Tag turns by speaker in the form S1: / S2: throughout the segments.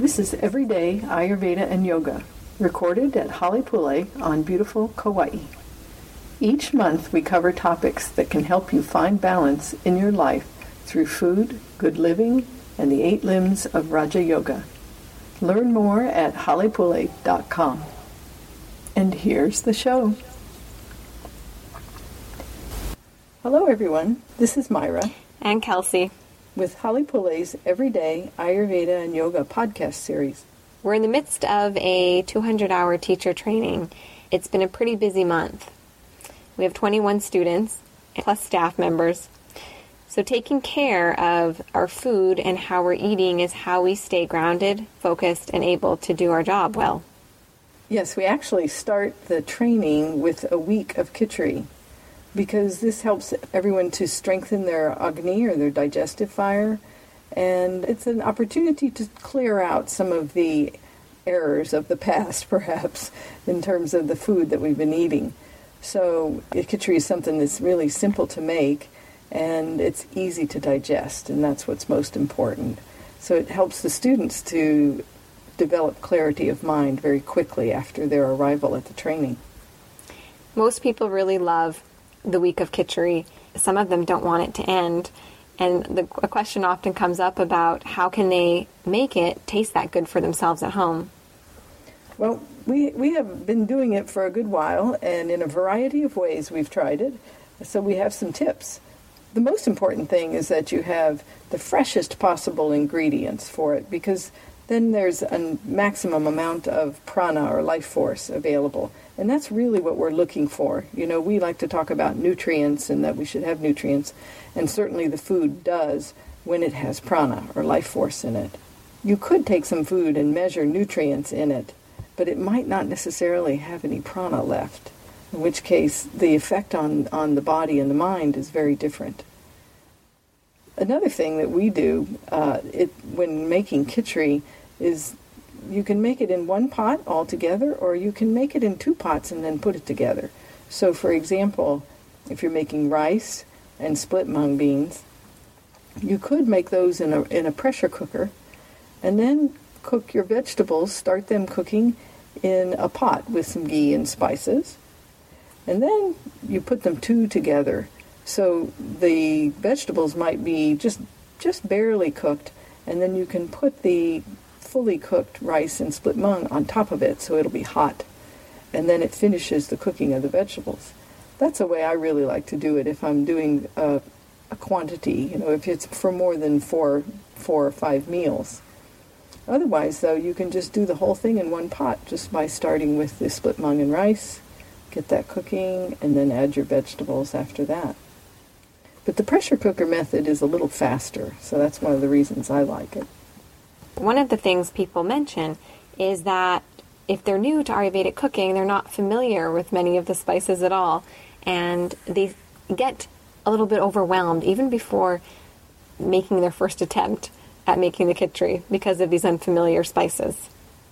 S1: This is Everyday Ayurveda and Yoga, recorded at Halipule on beautiful Kauai. Each month we cover topics that can help you find balance in your life through food, good living, and the 8 limbs of Raja Yoga. Learn more at halipule.com. And here's the show. Hello everyone, this is Myra.
S2: And Kelsey.
S1: With Halipule's Everyday Ayurveda and Yoga podcast series.
S2: We're in the midst of a 200-hour teacher training. It's been a pretty busy month. We have 21 students, plus staff members. So taking care of our food and how we're eating is how we stay grounded, focused, and able to do our job well.
S1: Yes, we actually start the training with a week of Khichdi, because this helps everyone to strengthen their Agni, or their digestive fire, and it's an opportunity to clear out some of the errors of the past, perhaps, in terms of the food that we've been eating. So Khichdi is something that's really simple to make, and it's easy to digest, and that's what's most important. So it helps the students to develop clarity of mind very quickly after their arrival at the training.
S2: Most people really love the week of Khichdi. Some of them don't want it to end. And a question often comes up about how can they make it taste that good for themselves at home?
S1: Well, we have been doing it for a good while, and in a variety of ways we've tried it. So we have some tips. The most important thing is that you have the freshest possible ingredients for it, because then there's a maximum amount of prana, or life force, available. And that's really what we're looking for. You know, we like to talk about nutrients and that we should have nutrients, and certainly the food does when it has prana, or life force, in it. You could take some food and measure nutrients in it, but it might not necessarily have any prana left, in which case the effect on the body and the mind is very different. Another thing that we do when making Khichdi is you can make it in one pot altogether, or you can make it in 2 pots and then put it together. So, for example, if you're making rice and split mung beans, you could make those in a pressure cooker, and then cook your vegetables, start them cooking in a pot with some ghee and spices, and then you put them 2 together. So the vegetables might be just barely cooked, and then you can put the fully cooked rice and split mung on top of it, so it'll be hot, and then it finishes the cooking of the vegetables. That's a way I really like to do it if I'm doing a quantity, if it's for more than 4 or 5 meals. Otherwise, though, you can just do the whole thing in one pot, just by starting with the split mung and rice, get that cooking, and then add your vegetables after that. But the pressure cooker method is a little faster, so that's one of the reasons I like it.
S2: One of the things people mention is that if they're new to Ayurvedic cooking, they're not familiar with many of the spices at all, and they get a little bit overwhelmed even before making their first attempt at making the Khichdi because of these unfamiliar spices.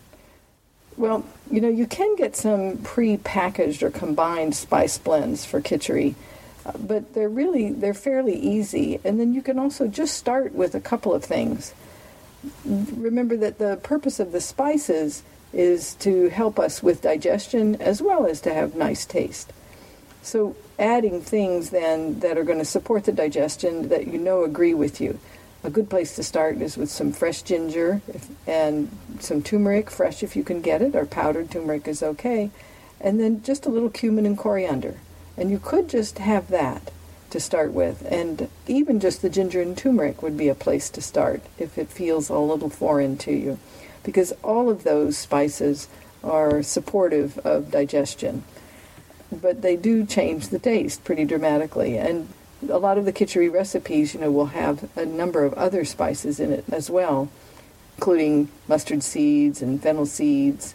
S1: Well, you can get some pre-packaged or combined spice blends for Khichdi, but they're fairly easy, and then you can also just start with a couple of things. Remember that the purpose of the spices is to help us with digestion as well as to have nice taste. So adding things then that are going to support the digestion that agree with you. A good place to start is with some fresh ginger and some turmeric, fresh if you can get it, or powdered turmeric is okay, and then just a little cumin and coriander. And you could just have that to start with, and even just the ginger and turmeric would be a place to start if it feels a little foreign to you, because all of those spices are supportive of digestion, but they do change the taste pretty dramatically. And a lot of the Khichdi recipes, will have a number of other spices in it as well, including mustard seeds and fennel seeds.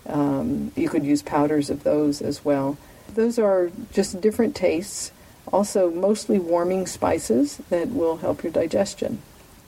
S1: You could use powders of those as well. Those are just different tastes. Also, mostly warming spices that will help your digestion.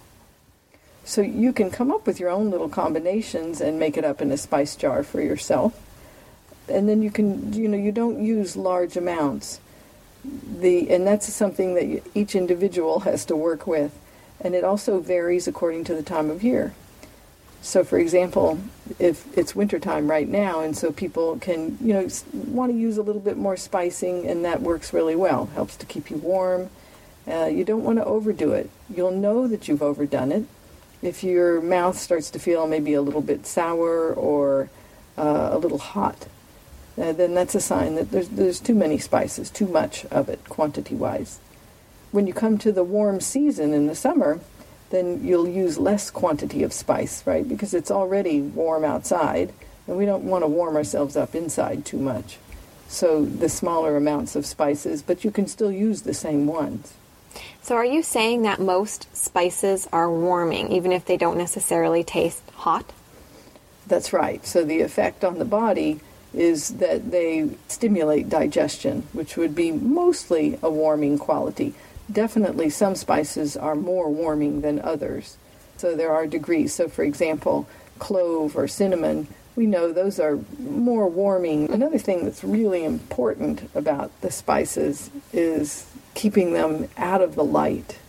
S1: So you can come up with your own little combinations and make it up in a spice jar for yourself. And then you can, you don't use large amounts. And that's something that each individual has to work with. And it also varies according to the time of year. So, for example, if it's wintertime right now, and so people can, want to use a little bit more spicing, and that works really well. Helps to keep you warm. You don't want to overdo it. You'll know that you've overdone it if your mouth starts to feel maybe a little bit sour or a little hot. Then that's a sign that there's too many spices, too much of it, quantity-wise. When you come to the warm season in the summer, then you'll use less quantity of spice, right? Because it's already warm outside, and we don't want to warm ourselves up inside too much. So the smaller amounts of spices, but you can still use the same ones.
S2: So are you saying that most spices are warming, even if they don't necessarily taste hot?
S1: That's right. So the effect on the body is that they stimulate digestion, which would be mostly a warming quality. Definitely some spices are more warming than others. So there are degrees. So for example, clove or cinnamon, we know those are more warming. Another thing that's really important about the spices is keeping them out of the light.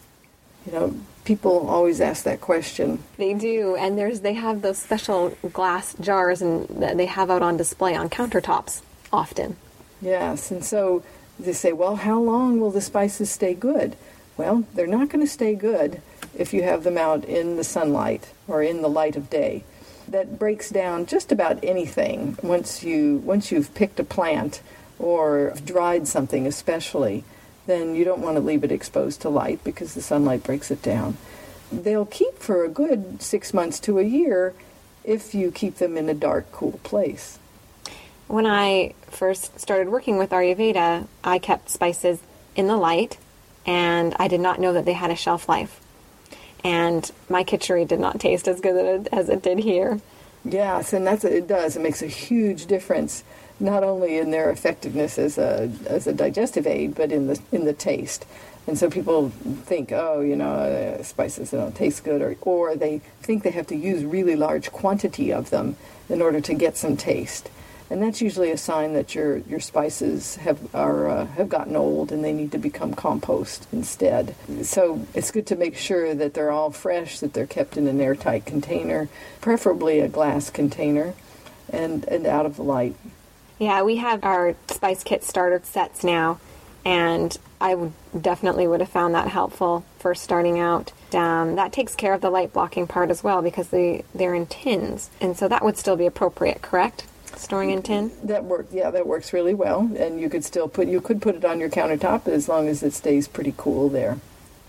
S1: People always ask that question.
S2: They do, and they have those special glass jars and that they have out on display on countertops often.
S1: Yes, and so they say, well, how long will the spices stay good? Well, they're not going to stay good if you have them out in the sunlight or in the light of day. That breaks down just about anything once you've picked a plant or dried something especially. Then you don't want to leave it exposed to light because the sunlight breaks it down. They'll keep for a good 6 months to a year if you keep them in a dark, cool place.
S2: When I first started working with Ayurveda, I kept spices in the light, and I did not know that they had a shelf life. And my khichdi did not taste as good as it did here.
S1: Yes, and it does. It makes a huge difference, not only in their effectiveness as a digestive aid, but in the taste. And so people think, spices don't taste good, or they think they have to use really large quantity of them in order to get some taste. And that's usually a sign that your spices have gotten old and they need to become compost instead. So it's good to make sure that they're all fresh, that they're kept in an airtight container, preferably a glass container, and out of the light.
S2: Yeah, we have our spice kit starter sets now, and I definitely would have found that helpful for starting out. That takes care of the light blocking part as well because they're in tins, and so that would still be appropriate, correct? Storing in tin?
S1: That works really well, and you could put it on your countertop as long as it stays pretty cool there.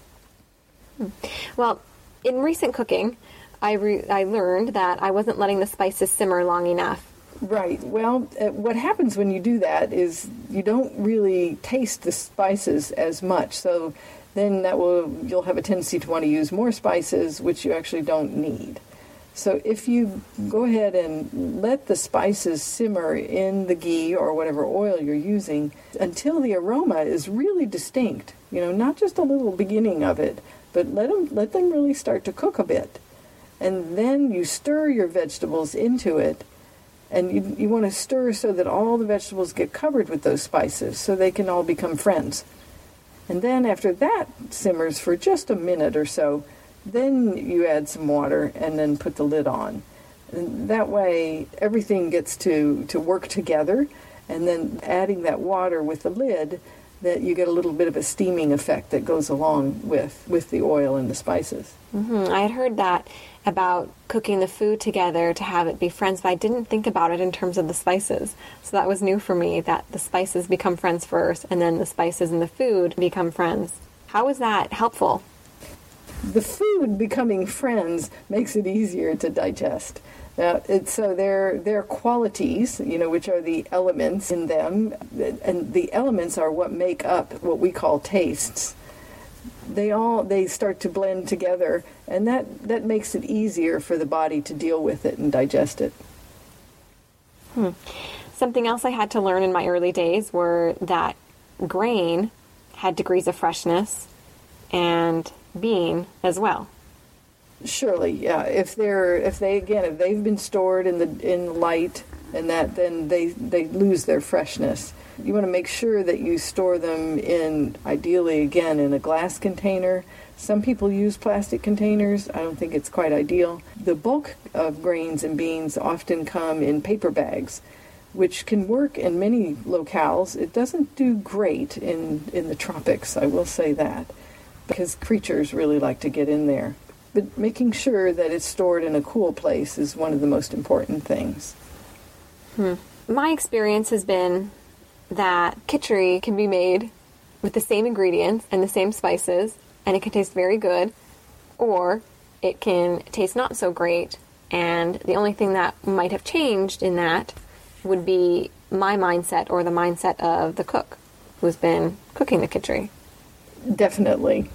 S2: Well, in recent cooking, I learned that I wasn't letting the spices simmer long enough.
S1: Right. Well, what happens when you do that is you don't really taste the spices as much, so then you'll have a tendency to want to use more spices, which you actually don't need. So if you go ahead and let the spices simmer in the ghee or whatever oil you're using until the aroma is really distinct, not just a little beginning of it, but let them really start to cook a bit. And then you stir your vegetables into it, and you want to stir so that all the vegetables get covered with those spices so they can all become friends. And then after that simmers for just a minute or so, then you add some water and then put the lid on. And that way everything gets to work together, and then adding that water with the lid, that you get a little bit of a steaming effect that goes along with the oil and the spices.
S2: Mm-hmm. I had heard that about cooking the food together to have it be friends, but I didn't think about it in terms of the spices. So that was new for me, that the spices become friends first, and then the spices in the food become friends. How is that helpful?
S1: The food becoming friends makes it easier to digest. So their qualities, which are the elements in them, and the elements are what make up what we call tastes. They start to blend together, and that makes it easier for the body to deal with it and digest it.
S2: Something else I had to learn in my early days were that grain had degrees of freshness, and bean as well.
S1: Surely, yeah. If they've been stored in the light and that, then they lose their freshness. You want to make sure that you store them ideally, again, in a glass container. Some people use plastic containers. I don't think it's quite ideal. The bulk of grains and beans often come in paper bags, which can work in many locales. It doesn't do great in the tropics, I will say that, because creatures really like to get in there. But making sure that it's stored in a cool place is one of the most important things.
S2: My experience has been that khichdi can be made with the same ingredients and the same spices, and it can taste very good, or it can taste not so great, and the only thing that might have changed in that would be my mindset or the mindset of the cook who's been cooking the khichdi.
S1: Definitely.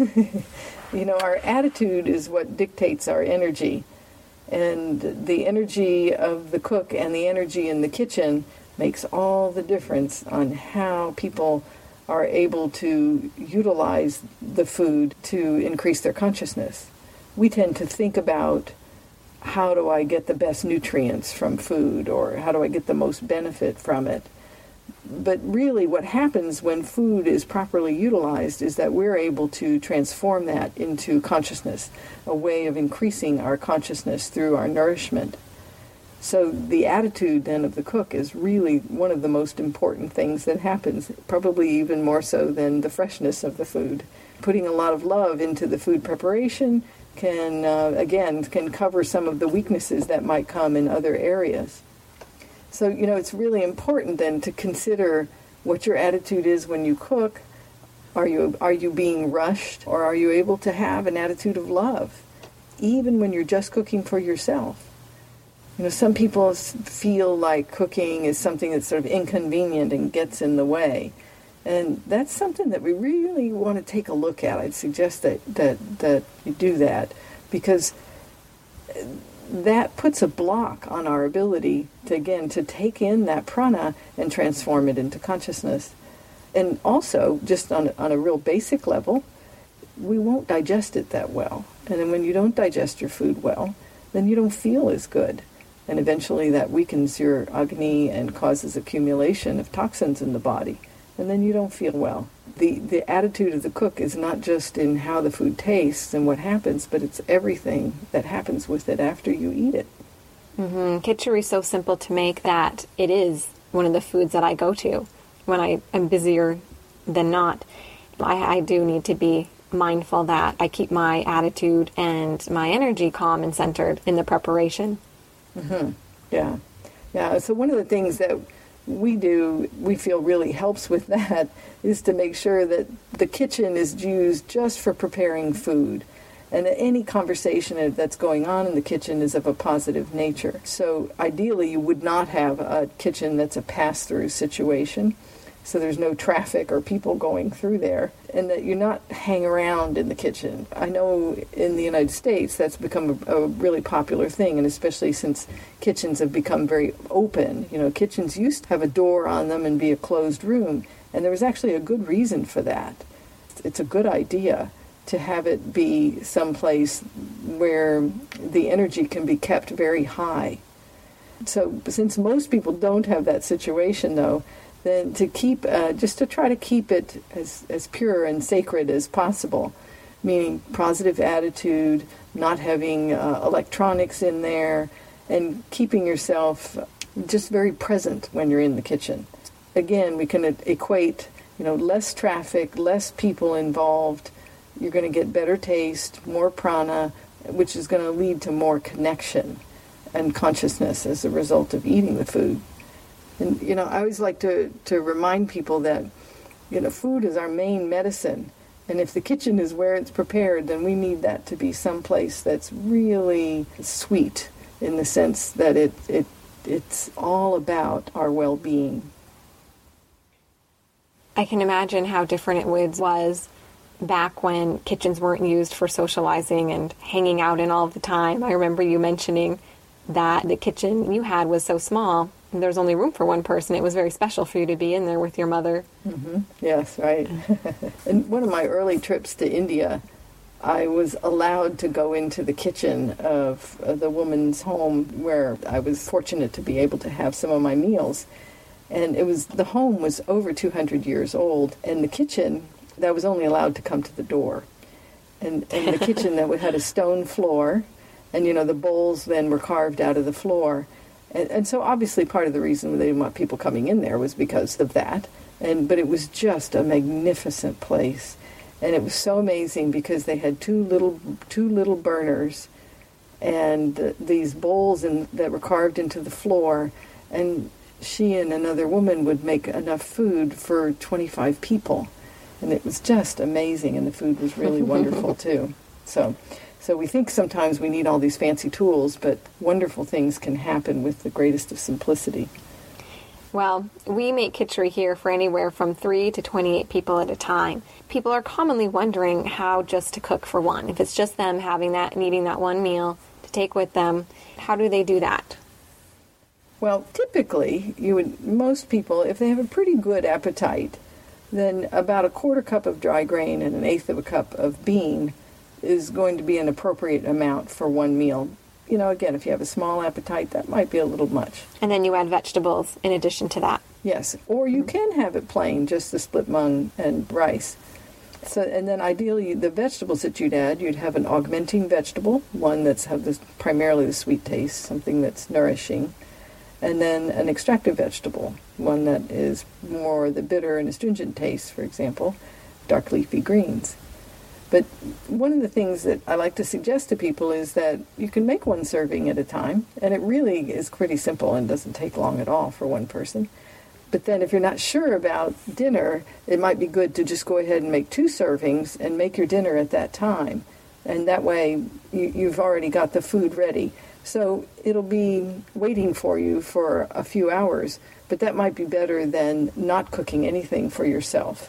S1: Our attitude is what dictates our energy, and the energy of the cook and the energy in the kitchen makes all the difference on how people are able to utilize the food to increase their consciousness. We tend to think about, how do I get the best nutrients from food, or how do I get the most benefit from it? But really what happens when food is properly utilized is that we're able to transform that into consciousness, a way of increasing our consciousness through our nourishment. So the attitude then of the cook is really one of the most important things that happens, probably even more so than the freshness of the food. Putting a lot of love into the food preparation can cover some of the weaknesses that might come in other areas. So, it's really important then to consider what your attitude is when you cook. Are you being rushed, or are you able to have an attitude of love, even when you're just cooking for yourself? Some people feel like cooking is something that's sort of inconvenient and gets in the way. And that's something that we really want to take a look at. I'd suggest that you do that, because that puts a block on our ability to take in that prana and transform it into consciousness. And also, just on a real basic level, we won't digest it that well. And then when you don't digest your food well, then you don't feel as good. And eventually that weakens your Agni and causes accumulation of toxins in the body. And then you don't feel well. The attitude of the cook is not just in how the food tastes and what happens, but it's everything that happens with it after you eat it.
S2: Khichdi is so simple to make that it is one of the foods that I go to when I am busier than not. I do need to be mindful that I keep my attitude and my energy calm and centered in the preparation.
S1: Yeah. So one of the things that we feel really helps with that is to make sure that the kitchen is used just for preparing food. And that any conversation that's going on in the kitchen is of a positive nature. So ideally you would not have a kitchen that's a pass-through situation. So there's no traffic or people going through there, and that you not hang around in the kitchen. I know in the United States that's become a really popular thing, and especially since kitchens have become very open. Kitchens used to have a door on them and be a closed room, and there was actually a good reason for that. It's a good idea to have it be someplace where the energy can be kept very high. So since most people don't have that situation, though, then to try to keep it as pure and sacred as possible, meaning positive attitude, not having electronics in there, and keeping yourself just very present when you're in the kitchen. Again, we can equate, less traffic, less people involved. You're going to get better taste, more prana, which is going to lead to more connection and consciousness as a result of eating the food. And, I always like to remind people that, food is our main medicine. And if the kitchen is where it's prepared, then we need that to be someplace that's really sweet in the sense that it's all about our well-being.
S2: I can imagine how different it was back when kitchens weren't used for socializing and hanging out in all the time. I remember you mentioning that the kitchen you had was so small. There's only room for one person. It was very special for you to be in there with your mother.
S1: Yes, right. And one of my early trips to India, I was allowed to go into the kitchen of the woman's home where I was fortunate to be able to have some of my meals. And the home was over 200 years old, and the kitchen, that was only allowed to come to the door. And the kitchen that had a stone floor, and the bowls then were carved out of the floor. And so obviously part of the reason they didn't want people coming in there was because of that. But it was just a magnificent place. And it was so amazing because they had two little burners and these bowls that were carved into the floor. And she and another woman would make enough food for 25 people. And it was just amazing, and the food was really wonderful too. So we think sometimes we need all these fancy tools, but wonderful things can happen with the greatest of simplicity.
S2: Well, we make khichdi here for anywhere from 3 to 28 people at a time. People are commonly wondering how just to cook for one. If it's just them having that and eating that one meal to take with them, how do they do that?
S1: Well, typically, most people, if they have a pretty good appetite, then about a quarter cup of dry grain and an eighth of a cup of bean is going to be an appropriate amount for one meal. Again, if you have a small appetite, that might be a little much.
S2: And then you add vegetables in addition to that.
S1: Yes, or you can have it plain, just the split mung and rice. And then ideally, the vegetables that you'd have an augmenting vegetable, one that's primarily the sweet taste, something that's nourishing, and then an extractive vegetable, one that is more the bitter and astringent taste, for example, dark leafy greens. But one of the things that I like to suggest to people is that you can make one serving at a time, and it really is pretty simple and doesn't take long at all for one person. But then if you're not sure about dinner, it might be good to just go ahead and make 2 servings and make your dinner at that time. And that way you've already got the food ready. So it'll be waiting for you for a few hours, but that might be better than not cooking anything for yourself.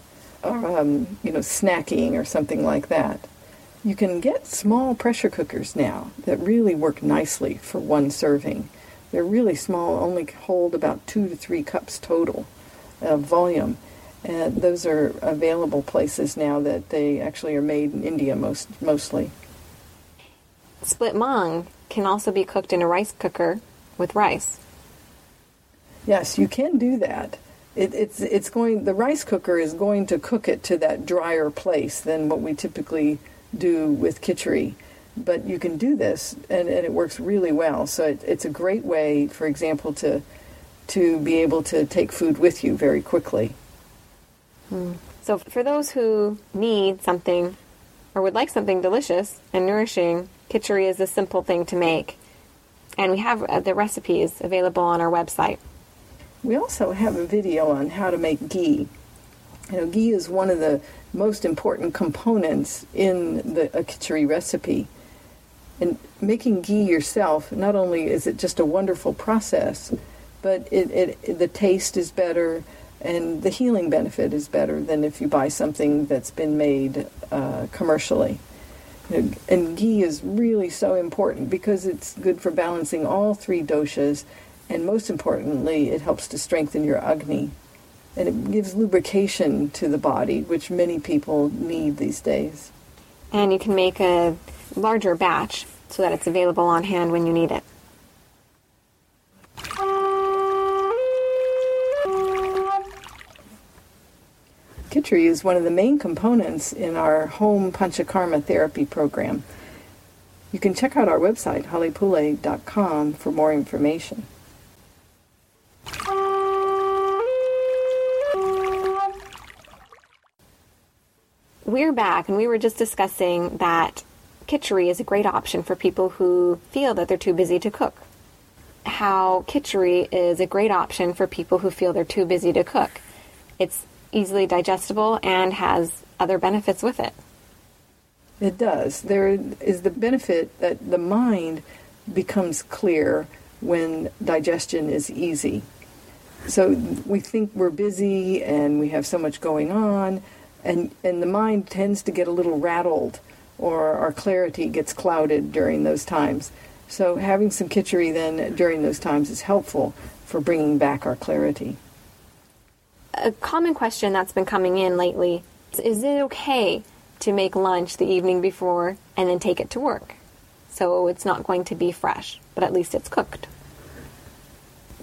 S1: Snacking or something like that. You can get small pressure cookers now that really work nicely for one serving. They're really small, only hold about 2 to 3 cups total of volume. And those are available places now that they actually are made in India mostly.
S2: Split mung can also be cooked in a rice cooker with rice.
S1: Yes, you can do that. The rice cooker is going to cook it to that drier place than what we typically do with khichdi. But you can do this, and it works really well. So it's a great way, for example, to be able to take food with you very quickly.
S2: So for those who need something or would like something delicious and nourishing, khichdi is a simple thing to make. And we have the recipes available on our website.
S1: We also have a video on how to make ghee. Ghee is one of the most important components in a khichdi recipe. And making ghee yourself, not only is it just a wonderful process, but the taste is better and the healing benefit is better than if you buy something that's been made commercially. And ghee is really so important because it's good for balancing all 3 doshas. And most importantly, it helps to strengthen your Agni. And it gives lubrication to the body, which many people need these days.
S2: And you can make a larger batch so that it's available on hand when you need it.
S1: Khichdi is one of the main components in our home Panchakarma therapy program. You can check out our website, halipule.com, for more information.
S2: We're back, and we were just discussing that khichdi is a great option for people who feel that they're too busy to cook. How khichdi is a great option for people who feel they're too busy to cook. It's easily digestible and has other benefits with it.
S1: It does. There is the benefit that the mind becomes clear when digestion is easy. So we think we're busy and we have so much going on, and the mind tends to get a little rattled, or our clarity gets clouded during those times. So having some khichdi then during those times is helpful for bringing back our clarity.
S2: A common question that's been coming in lately is it okay to make lunch the evening before and then take it to work? So it's not going to be fresh, but at least it's cooked.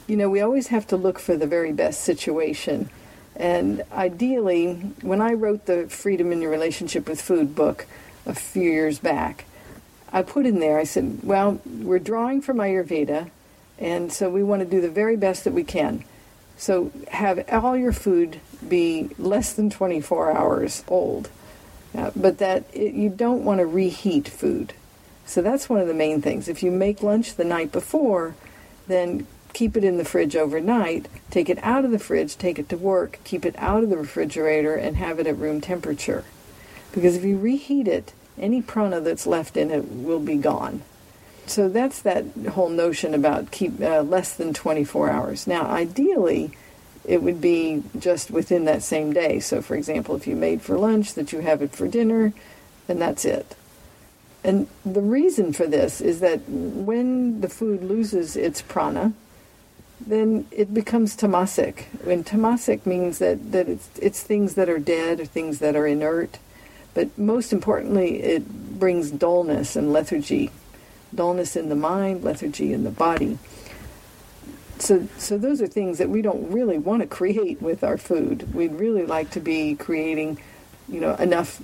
S1: we always have to look for the very best situation. And ideally, when I wrote the Freedom in Your Relationship with Food book a few years back, I put in there, I said, well, we're drawing from Ayurveda, and so we want to do the very best that we can. So have all your food be less than 24 hours old, but you don't want to reheat food. So that's one of the main things. If you make lunch the night before, then keep it in the fridge overnight, take it out of the fridge, take it to work, keep it out of the refrigerator, and have it at room temperature. Because if you reheat it, any prana that's left in it will be gone. So that's that whole notion about keep less than 24 hours. Now, ideally, it would be just within that same day. So, for example, if you made for lunch, that you have it for dinner, and that's it. And the reason for this is that when the food loses its prana, then it becomes tamasic. And tamasic means that it's things that are dead or things that are inert. But most importantly, it brings dullness and lethargy. Dullness in the mind, lethargy in the body. So those are things that we don't really want to create with our food. We'd really like to be creating, enough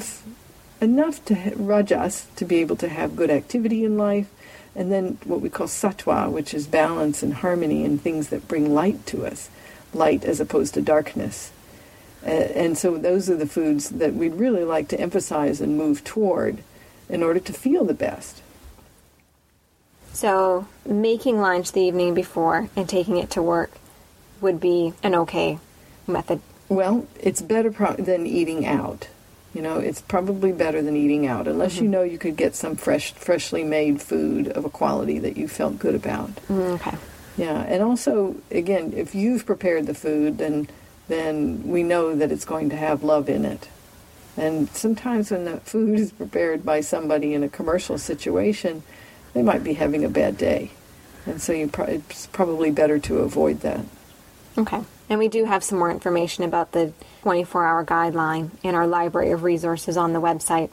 S1: to rajas to be able to have good activity in life, and then what we call sattva, which is balance and harmony and things that bring light to us, light as opposed to darkness. And so those are the foods that we'd really like to emphasize and move toward in order to feel the best.
S2: So making lunch the evening before and taking it to work would be an okay method.
S1: Well, it's better than eating out. It's probably better than eating out, unless you could get some freshly made food of a quality that you felt good about.
S2: Okay.
S1: Yeah, and also, again, if you've prepared the food, then we know that it's going to have love in it. And sometimes when the food is prepared by somebody in a commercial situation, they might be having a bad day. And so it's probably better to avoid that.
S2: Okay. And we do have some more information about the 24-hour guideline in our library of resources on the website.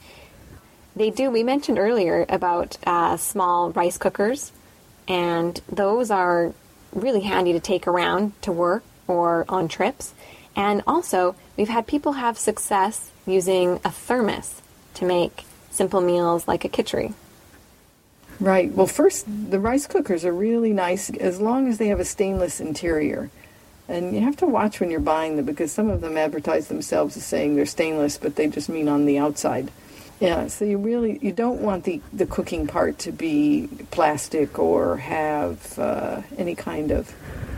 S2: We mentioned earlier about small rice cookers, and those are really handy to take around to work or on trips. And also, we've had people have success using a thermos to make simple meals like a khichdi.
S1: Right. Well, first, the rice cookers are really nice as long as they have a stainless interior. And you have to watch when you're buying them, because some of them advertise themselves as saying they're stainless, but they just mean on the outside. Yeah, so you don't want the cooking part to be plastic or have any kind of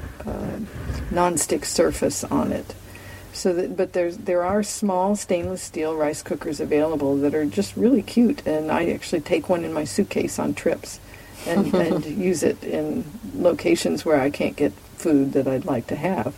S1: non-stick surface on it. But there are small stainless steel rice cookers available that are just really cute, and I actually take one in my suitcase on trips and use it in locations where I can't get food that I'd like to have.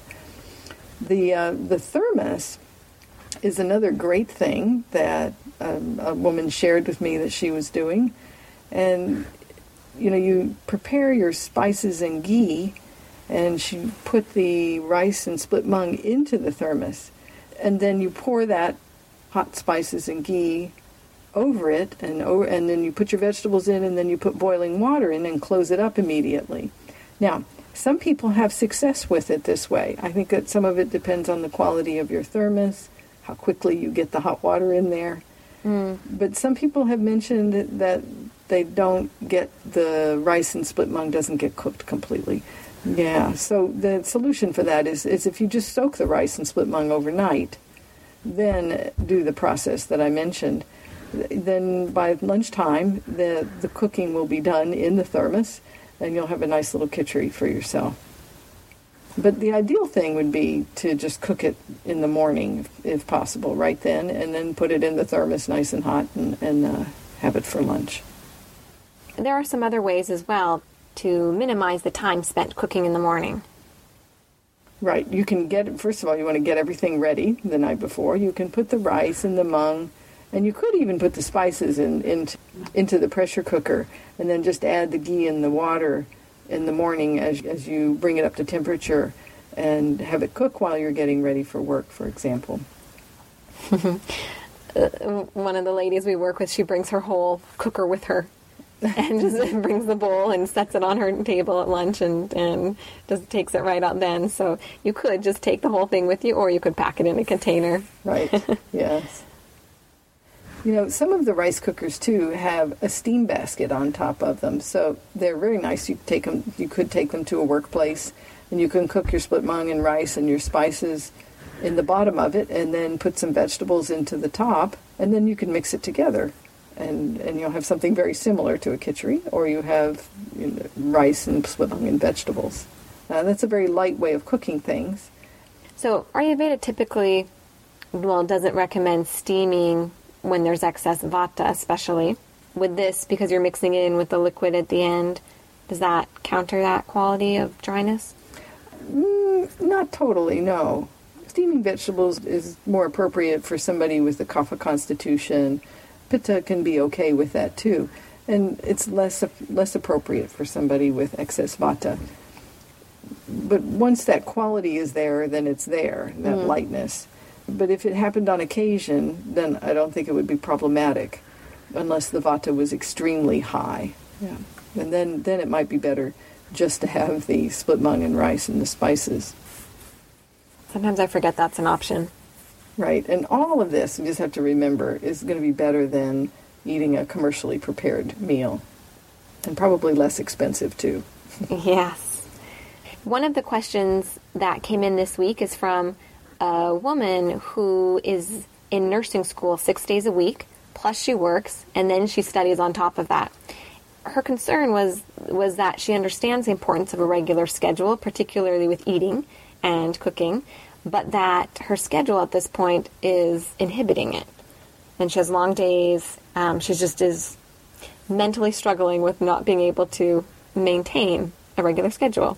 S1: The thermos is another great thing that a woman shared with me that she was doing. And you prepare your spices and ghee, and she put the rice and split mung into the thermos, and then you pour that hot spices and ghee over it, and then you put your vegetables in, and then you put boiling water in and close it up immediately. Now, some people have success with it this way. I think that some of it depends on the quality of your thermos, how quickly you get the hot water in there. But some people have mentioned that they don't get the rice and split mung doesn't get cooked completely. Yeah, so the solution for that is if you just soak the rice and split mung overnight, then do the process that I mentioned. Then by lunchtime, the cooking will be done in the thermos, and you'll have a nice little khichdi for yourself. But the ideal thing would be to just cook it in the morning, if possible, right then, and then put it in the thermos nice and hot and have it for lunch.
S2: There are some other ways as well to minimize the time spent cooking in the morning.
S1: Right. You can first of all, you want to get everything ready the night before. You can put the rice and the mung, and you could even put the spices into the pressure cooker, and then just add the ghee and the water in the morning as you bring it up to temperature, and have it cook while you're getting ready for work, for example.
S2: One of the ladies we work with, she brings her whole cooker with her and just brings the bowl and sets it on her table at lunch and just takes it right out then. So you could just take the whole thing with you, or you could pack it in a container.
S1: Right, yes. Some of the rice cookers, too, have a steam basket on top of them. So they're very nice. You could take them to a workplace, and you can cook your split mung and rice and your spices in the bottom of it, and then put some vegetables into the top, and then you can mix it together. And you'll have something very similar to a khichdi, or you have rice and split mung and vegetables. That's a very light way of cooking things.
S2: So Ayurveda typically, doesn't recommend steaming when there's excess vata, especially. With this, because you're mixing it in with the liquid at the end, does that counter that quality of dryness?
S1: Not totally, no. Steaming vegetables is more appropriate for somebody with a kapha constitution. Pitta can be okay with that too. And it's less appropriate for somebody with excess vata. But once that quality is there, then it's there, that lightness. But if it happened on occasion, then I don't think it would be problematic, unless the vata was extremely high. Yeah. And then it might be better just to have the split mung and rice and the spices.
S2: Sometimes I forget that's an option.
S1: Right. And all of this, you just have to remember, is going to be better than eating a commercially prepared meal. And probably less expensive, too.
S2: Yes. One of the questions that came in this week is from a woman who is in nursing school 6 days a week, plus she works, and then she studies on top of that. Her concern was that she understands the importance of a regular schedule, particularly with eating and cooking, but that her schedule at this point is inhibiting it. And she has long days. She just is mentally struggling with not being able to maintain a regular schedule.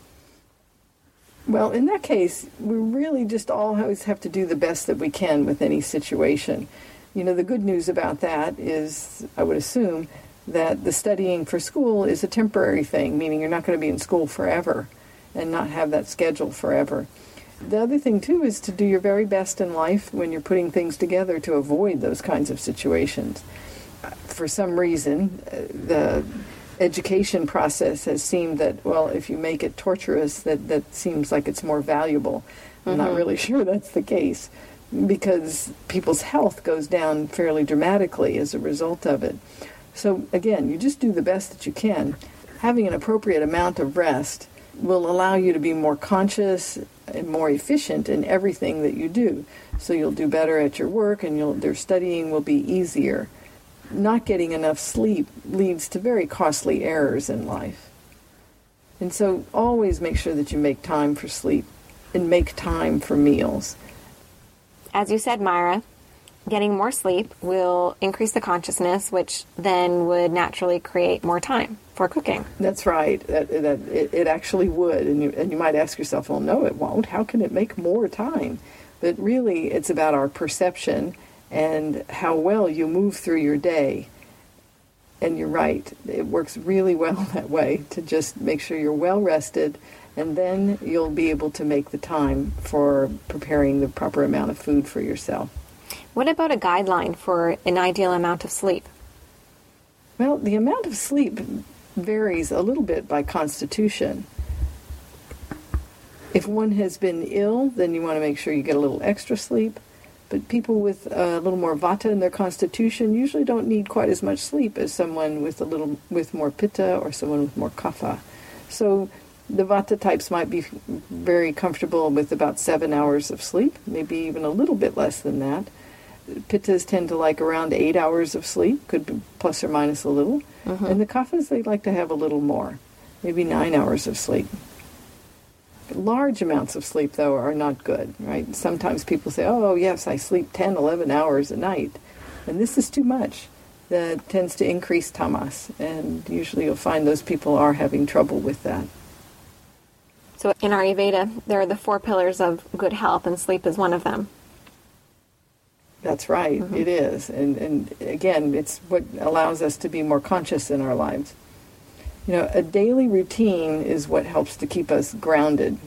S1: Well, in that case, we really just always have to do the best that we can with any situation. The good news about that is, I would assume, that the studying for school is a temporary thing, meaning you're not going to be in school forever and not have that schedule forever. The other thing, too, is to do your very best in life when you're putting things together to avoid those kinds of situations. For some reason, the education process has seemed that, if you make it torturous, that seems like it's more valuable. I'm not really sure that's the case, because people's health goes down fairly dramatically as a result of it. So, again, you just do the best that you can. Having an appropriate amount of rest will allow you to be more conscious and more efficient in everything that you do. So you'll do better at your work, and their studying will be easier. Not getting enough sleep leads to very costly errors in life. And so always make sure that you make time for sleep and make time for meals.
S2: As you said, Myra, getting more sleep will increase the consciousness, which then would naturally create more time for cooking.
S1: That's right. It actually would. And you might ask yourself, well, no, it won't. How can it make more time? But really, it's about our perception and how well you move through your day. And you're right. It works really well that way, to just make sure you're well rested, and then you'll be able to make the time for preparing the proper amount of food for yourself.
S2: What about a guideline for an ideal amount of sleep?
S1: Well, the amount of sleep varies a little bit by constitution. If one has been ill, then you want to make sure you get a little extra sleep. But people with a little more vata in their constitution usually don't need quite as much sleep as someone with more pitta or someone with more kapha. So the vata types might be very comfortable with about 7 hours of sleep, maybe even a little bit less than that. Pittas tend to like around 8 hours of sleep, could be plus or minus a little. And the kaphas, they like to have a little more, maybe 9 hours of sleep. Large amounts of sleep, though, are not good, right? Sometimes people say, oh, yes, I sleep 10, 11 hours a night. And this is too much. That tends to increase tamas, and usually you'll find those people are having trouble with that.
S2: So in Ayurveda, there are the 4 pillars of good health, and sleep is one of them.
S1: That's right, it is. And again, it's what allows us to be more conscious in our lives. A daily routine is what helps to keep us grounded.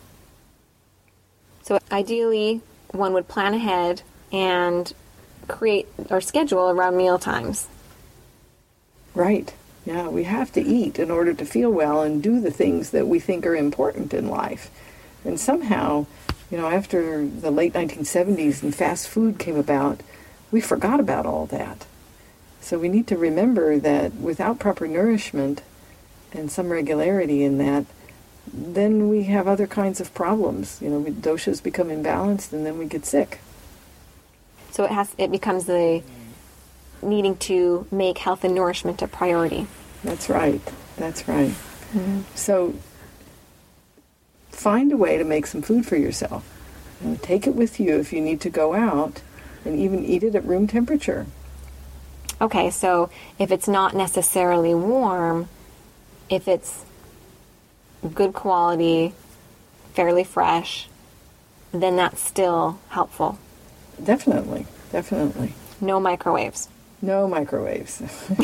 S2: So ideally, one would plan ahead and create or schedule around meal times.
S1: Right. Yeah, we have to eat in order to feel well and do the things that we think are important in life. And somehow, after the late 1970s and fast food came about, we forgot about all that. So we need to remember that without proper nourishment and some regularity in that, then we have other kinds of problems. Doshas become imbalanced and then we get sick.
S2: So it becomes the needing to make health and nourishment a priority.
S1: That's right. That's right. Mm-hmm. So find a way to make some food for yourself. And take it with you if you need to go out, and even eat it at room temperature.
S2: Okay, so if it's not necessarily warm, if it's good quality, fairly fresh, then that's still helpful.
S1: Definitely, definitely.
S2: No microwaves.
S1: No microwaves.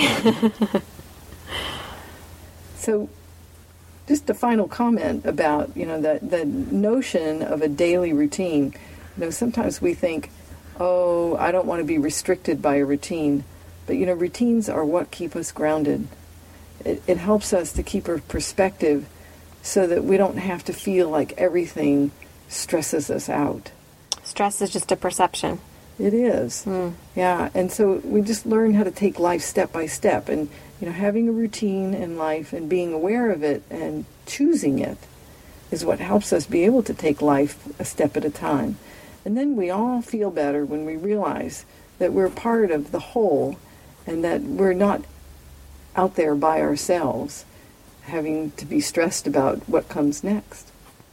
S1: So, just a final comment about, the notion of a daily routine. Sometimes we think, oh, I don't want to be restricted by a routine. But, routines are what keep us grounded. It helps us to keep a perspective so that we don't have to feel like everything stresses us out.
S2: Stress is just a perception.
S1: It is. Yeah. And so we just learn how to take life step by step. And, having a routine in life and being aware of it and choosing it is what helps us be able to take life a step at a time. And then we all feel better when we realize that we're part of the whole and that we're not out there by ourselves having to be stressed about what comes next.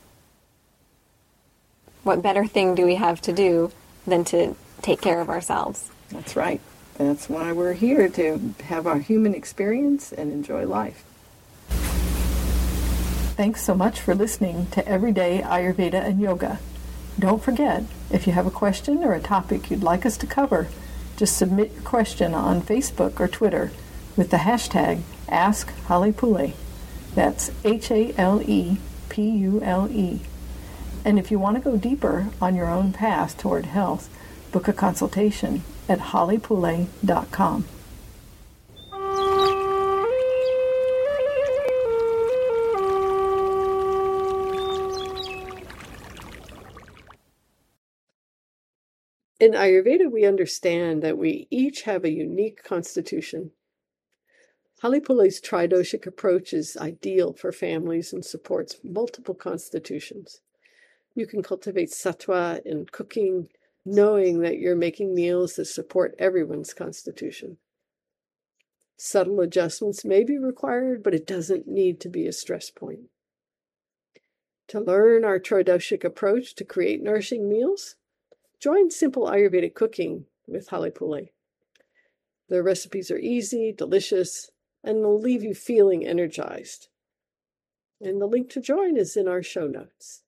S2: What better thing do we have to do than to take care of ourselves?
S1: That's right. That's why we're here, to have our human experience and enjoy life. Thanks so much for listening to Everyday Ayurveda and Yoga. Don't forget, if you have a question or a topic you'd like us to cover, just submit your question on Facebook or Twitter with the hashtag AskHalepule. That's HALEPULE. And if you want to go deeper on your own path toward health, book a consultation at halepule.com. In Ayurveda, we understand that we each have a unique constitution. Halepule's tridoshic approach is ideal for families and supports multiple constitutions. You can cultivate sattva in cooking, knowing that you're making meals that support everyone's constitution. Subtle adjustments may be required, but it doesn't need to be a stress point. To learn our tridoshic approach to create nourishing meals, join Simple Ayurvedic Cooking with Halepule. The recipes are easy, delicious, and will leave you feeling energized. And the link to join is in our show notes.